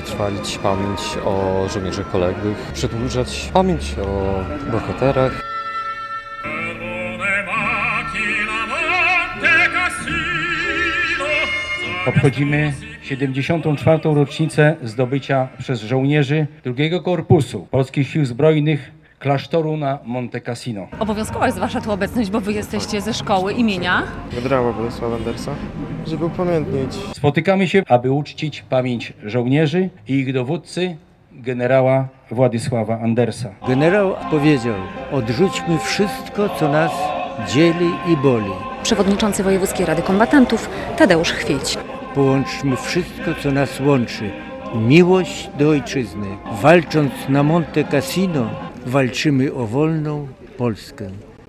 utrwalić pamięć o żołnierzach poległych, przedłużać pamięć o bohaterach. Obchodzimy 74. rocznicę zdobycia przez żołnierzy II Korpusu Polskich Sił Zbrojnych klasztoru na Monte Cassino. Obowiązkowa jest Wasza tu obecność, bo Wy jesteście ze szkoły imienia. Generała Bolesława Andersa, żeby upamiętnić. Spotykamy się, aby uczcić pamięć żołnierzy i ich dowódcy, generała Władysława Andersa. Generał powiedział: odrzućmy wszystko, co nas dzieli i boli. Przewodniczący Wojewódzkiej Rady Kombatantów Tadeusz Chwieć. Połączmy wszystko, co nas łączy. Miłość do ojczyzny. Walcząc na Monte Cassino, walczymy o wolną Polskę.